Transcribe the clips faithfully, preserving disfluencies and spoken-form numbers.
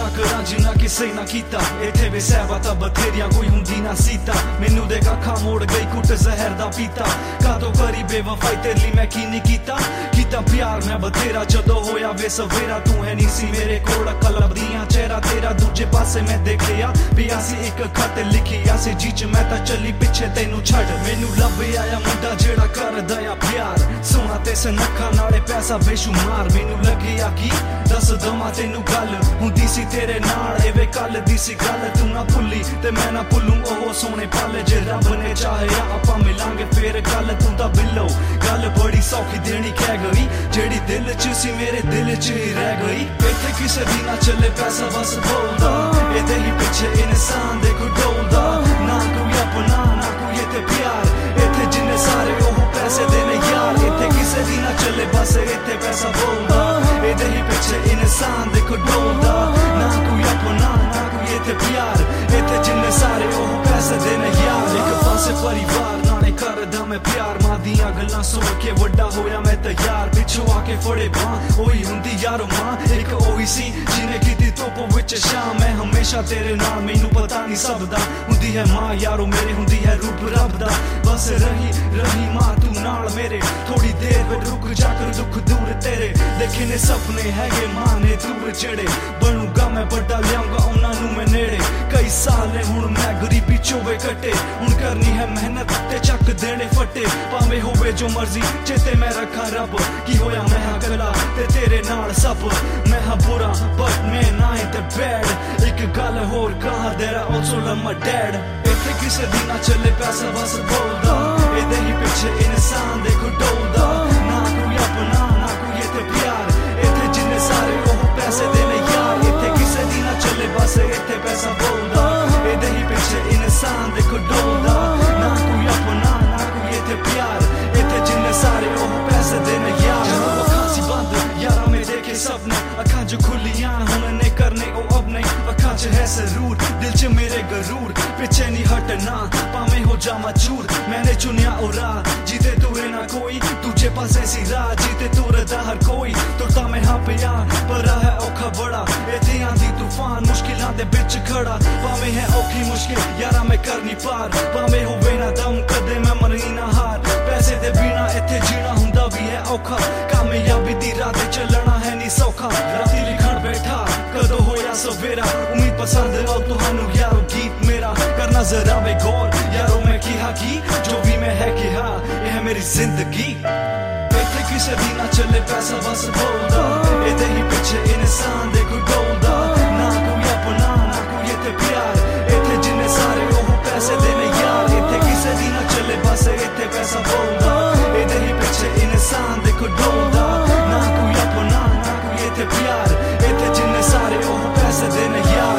ਨਾ ਕਰਾਂ ਜਿੰਨਾ ਕਿਸੇ ਨਾ ਕੀਤਾ ਇੱਥੇ ਵੇ ਸਹਿਬਾ ਤਾਂ ਬਥੇਰੀਆਂ ਕੋਈ ਹੁੰਦੀ ਨਾ ਸੀਤਾ ਮੈਨੂੰ ਦੇ ਅੱਖਾਂ ਮੋੜ ਗਈ ਕੁੱਟ ਜ਼ਹਿਰ ਦਾ ਪੀਤਾ ਕਾਤੋਂ ਕਰੀ ਬੇਵਫਾਈ ਤੇਰੇ ਲਈ ਮੈਂ ਕੀ ਨਹੀਂ ਕੀਤਾ ਕੀਤਾ ਪਿਆਰ ਮੈਂ ਬਥੇਰਾ ਜਦੋਂ ਹੋਇਆ ਵੇ ਸਵੇਰਾ ਤੂੰ ਹੈ ਨਹੀਂ ਸੀ ਮੇਰੇ ਕੋਲ ਕਲਬਦੀਆਂ ਚਿਹਰਾ ਤੇਰਾ ਦੂਜੇ ਪਾਸੇ ਮੈਂ ਦੇਖਿਆ ਪਿਆ ਸੀ ਇੱਕ ਖਤ ਲਿਖਿਆ ਸੀ ਜਿਹ 'ਚ ਮੈਂ ਤਾਂ ਚੱਲੀ ਪਿੱਛੇ ਤੈਨੂੰ ਛੱਡ ਮੈਨੂੰ ਲੱਭਿਆ ਆ ਮੁੰਡਾ ਜਿਹੜਾ ਕਰਦਾ ਆ ਪਿਆਰ ਸੋਹਣਾ ਤੇ ਸੁਨੱਖਾ ਨਾਲੇ ਪੈਸਾ ਬੇਸ਼ੁਮਾਰ ਮੈਨੂੰ ਲੱਗਿਆ ਕਿ ਦੱਸ ਦਵਾਂ ਤੈਨੂੰ ਗੱਲ ਹੁੰਦੀ ਸੀ ਤੇਰੇ ਨਾਲ ਇਹ ਵੇ ਕੱਲ ਦੀ ਸੀ ਗੱਲ ਤੂੰ ਨਾ ਭੁੱਲੀ ਤੇ ਮੈਂ ਨਾ ਭੁੱਲੂ ਉਹ ਸੋਹਣੇ ਪਲ ਜੇ ਰੱਬ ਨੇ ਚਾਹਿਆ ਆਪਾਂ ਮਿਲਾਂਗੇ ਫੇਰ ਗੱਲ ਤੂੰ ਤਾਂ ਬਿੱਲੋ ਗੱਲ ਬੜੀ ਸੌਖੀ ਦੇਣੀ ਕਹਿ ਗਈ ਜਿਹੜੀ ਦਿਲ 'ਚ ਸੀ ਮੇਰੇ ਦਿਲ 'ਚ ਹੀ ਰਹਿ ਗਈ ਇੱਥੇ ਕਿਸੇ ਦੀ ਨਾ ਚੱਲੇ ਪੈਸਾ ਬਸ ਬੋਲਦਾ ਇਹਦੇ ਹੀ ਪਿੱਛੇ ਇਨਸਾਨ ਦੇ ਡੋਲਦਾ ਨਾ ਕੋਈ ਆਪਣਾ ਨਾ ਕੋਈ ਇੱਥੇ ਪਿਆਰ ਇੱਥੇ ਜਿੰਨੇ ਸਾਰੇ ਉਹ ਪੈਸੇ ਦੇ ਨੇ ਯਾਰ ਇੱਥੇ ਕਿਸੇ ਦੀ ਨਾ ਚੱਲੇ ਬਸ ਇੱਥੇ ਪੈਸਾ ਬੋਲਦਾ ਇਹਦੇ ਹੀ ਪਿੱਛੇ ਇਨਸਾਨ ਦੇ ਡੋਲਦਾ ਨਾ ਕੋਈ ਆਪਣਾ ਨਾ ਕੋਈ ਇੱਥੇ ਪਿਆਰ ਇੱਥੇ ਜਿੰਨੇ ਸਾਰੇ ਉਹ ਪੈਸੇ ਦੇ ਨੇ ਯਾਰ ਇੱਕ ਪਾਸੇ ਪਰਿਵਾਰ ਨਾਲੇ ਕਰਦਾ ਮੈਂ ਪਿਆਰ ਮਾਂ ਦੀਆਂ ਗੱਲਾਂ ਸੁਣ ਕੇ ਵੱਡਾ ਹੋਇਆ ਮੈਂ ਤਾਂ ਯਾਰ ਪਿੱਛੋਂ ਆ ਕੇ ਫੜੇ ਬਾਂਹ ਉਹੀ ਹੁੰਦੀ ਯਾਰੋ ਮਾਂ ਇੱਕ ਉਹੀ ਸੀ ਜਿਹਨੇ ਕੀਤੀ ਧੁੱਪ ਵਿੱਚ ਸ਼ਾਮ ਮੈਂ ਹਮੇਸ਼ਾ ਤੇਰੇ ਨਾਲ ਮੈਨੂੰ ਪਤਾ ਨਹੀਂ ਸਭ ਦਾ ਹੁੰਦੀ ਹੈ ਮਾਂ ਯਾਰੋ ਮੇਰੇ ਹੁੰਦੀ ਹੈ ਰੂਪ ਰੱਬ ਦਾ ਬਸ ਰਹੀ ਰਹੀ ਮਾਂ ਤੂੰ ਨਾਲ ਮੇਰੇ ਥੋੜੀ ਦੇਰ ਵਿੱਚ ਰੁਕ ਜਾ ਕਰ ਦੁੱਖ ਦੂਰ ਤੇਰੇ ਦੇਖੇ ਨੇ ਸੁਪਨੇ ਹੈਗੇ ਮਾਂ ਨੇ ਦੂਰ ਜਿਹੜੇ ਬਣੂਗਾ ਮੈਂ ਵੱਡਾ ਲਿਆਉਂਗਾ ਉਹਨਾਂ ਨੂੰ ਮੈਂ ਨੇੜੇ ਕਈ ਸਾਲ ਨੇ ਹੁਣ ਮੈਂ ਗਰੀਬੀ ਚੋਂ ਵੇ ਕੱਟੇ ਹੁਣ ਕਰਨੀ ਹੈ ਮਿਹਨਤ ਤੇ ਚੱਕ ਦੇਣੇ ਫੱਟੇ ਭਾਵੇਂ ਹੋਵੇ ਜੋ ਮਰਜ਼ੀ ਚੇਤੇ ਮੈਂ ਰੱਖਾਂ ਰੱਬ ਕੀ ਹੋਇਆ ਮੈਂ ਹਾਂ ਕੱਲਾ ਤੇ ਤੇਰੇ ਨਾਲ ਸਭ ਮੈਂ ਹਾਂ ਬੁਰਾ ਬਟ ਮੈਂ ਨਾ ਤੇ ਬੈਡ ਇੱਕ ਗੱਲ ਹੋਰ ਕਹਾ ਤੇਰਾ ਆਲਸੋ ਲਵ ਮਾਈ ਡੈਡ ਇੱਥੇ ਕਿਸੇ ਦੀ ਨਾ ਚੱਲੇ ਪੈਸਾ ਬਸ ਬੋਲਦਾ ਇਹਦੇ ਹੀ ਪਿੱਛੇ ਇਨਸਾਨ ਦੇ ਡੋਲਦਾ ਨਾ ਕੋਈ ਆਪਣਾ ਨਾ ਕੋਈ ਇੱਥੇ ਪਿਆਰ ਇੱਥੇ ਜਿੰਨੇ ਸਾਰੇ ਉਹ ਪੈਸੇ ਦੇ ਨੇ ਯਾਰ ਇੱਥੇ ਕਿਸੇ ਦੀ ਨਾ ਚੱਲੇ ਬਸ ਇੱਥੇ ਪੈਸਾ ਬੋਲਦਾ ਇਹਦੇ ਹੀ ਪਿੱਛੇ ਇਨਸਾਨ ਦੇ ਡੋਲਦਾ ਨਾ ਕੋਈ ਆਪਣਾ ਨਾ ਕੋਈ ਇੱਥੇ ਪਿਆਰ ਇੱਥੇ ਜਿੰਨੇ ਸਾਰੇ ਉਹ ਪੈਸੇ ਦੇ ਨੇ ਯਾਰ ਅੱਖਾਂ ਸੀ ਬੰਦ ਯਾਰਾਂ ਮੈਂ ਦੇਖੇ ਸੁਪਨੇ ਅੱਖਾਂ ਜੋ ਖੁੱਲੀਆਂ ਹੁਣ ਨੇ ਕਰਨੇ ਉਹ ਅਬ ਨਹੀਂ ਅੱਖਾਂ 'ਚ ਹੈ ਜ਼ਰੂਰ ਦਿਲ 'ਚ ਮੇਰੇ ਗਰੂਰ ਪਿੱਛੇ ਨਹੀਂ ਹਟਣਾ ਭਾਵੇਂ ਹੋ ਜਾਵਾਂ ਚੂਰ ਮੈਨੇ ਚੁਣਿਆ ਉਹ ਰਾਹ ਜਿੱਤੇ ਤੁਰੇ ਨਾ ਕੋਈ ਦੂਜੇ ਪਾਸੇ ਸੀ ਰਾਹ ਜਿੱਤੇ ਤੁਰਦਾ ਹਰ ਕੋਈ ਤੁਰਦਾ ਮੈਂ ਹਾਂ ਪਿਆ ਪਰ ਹੈ ਔਖਾ ਬੜਾ ਇੱਥੇ ਆਂਦੀ ਤੂਫਾਨ ਮੁਸ਼ਕਿਲਾਂ ਦੇ ਵਿੱਚ ਖੜਾ ਭਾਵੇਂ ਹੈ ਔਖੀ ਮੁਸ਼ਕਿਲ ਯਾਰਾਂ ਮੈਂ ਕਰਨੀ ਪਾਰ ਭਾਵੇਂ ਹੋਵੇ ਨਾ ਦਮ ਕਦੇ ਮੈਂ ਮਰੀ ਨਾ ਹਾਰ ਪੈਸੇ ਦੇ ਬਿਨਾ ਇੱਥੇ ਜੀਣਾ ਹੁੰਦਾ ਵੀ ਹੈ ਔਖਾ ਕਾਮਯਾਬੀ ਦੀ ਰਾਹ ਤੇ ਚੱਲਣਾ ਹੈ ਨਹੀਂ ਸੌਖਾ ਰਾਤੀ ਲਿਖਣ ਬੈਠਾ ਕਦੋਂ ਹੋਇਆ ਸਵੇਰਾ ਉਮੀਦ ਪਸੰਦ ਆਉ ਤੁਹਾਨੂੰ ਯਾਰੋ ਗੀਤ ਮੇਰਾ ਕਰਨਾ ਜ਼ਰਾ ਵੇ ਗੌਰ ਯਾਰੋ ਮੈਂ ਕਿਹਾ ਕੀ ਜੋ ਵੀ ਮੈਂ ਹੈ ਕਿਹਾ ਇਹ ਹੈ ਮੇਰੀ ਜ਼ਿੰਦਗੀ ਇੱਥੇ ਕਿਸੇ ਦੀ ਨਾ ਚੱਲੇ ਪੈਸਾ ਬਸ ਬੋਲਦਾ ਇਹਦੇ ਹੀ ਪਿੱਛੇ ਇਨਸਾਨ ਦੇ ਡੋਲਦਾ ਨਾ ਕੋਈ ਆਪਣਾ ਨਾ ਕੋਈ ਇੱਥੇ ਪਿਆਰ ਇੱਥੇ ਜਿੰਨੇ ਸਾਰੇ ਉਹ ਪੈਸੇ ਦੇ ਨੇ ਯਾਰ ਇੱਥੇ ਕਿਸੇ ਦੀ ਨਾ ਚੱਲੇ ਬਸ ਇੱਥੇ ਪੈਸਾ ਬੋਲਦਾ ਇਹਦੇ ਹੀ ਪਿੱਛੇ ਇਨਸਾਨ ਦੇ ਡੋਲਦਾ ਨਾ ਕੋਈ ਆਪਣਾ ਨਾ ਕੋਈ ਇੱਥੇ ਪਿਆਰ ਇੱਥੇ ਜਿੰਨੇ ਸਾਰੇ ਉਹ ਪੈਸੇ ਦੇ ਨੇ ਯਾਰ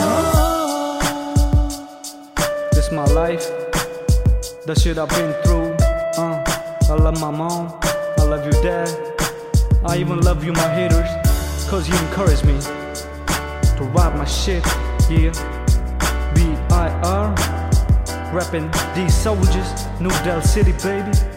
This my life, the shit I've been through. Uh, I love my mom, I love your dad. I even love you, my haters, cause you encourage me to rap my shit. Yeah, B I R, rapping these soldiers, New Del City, baby.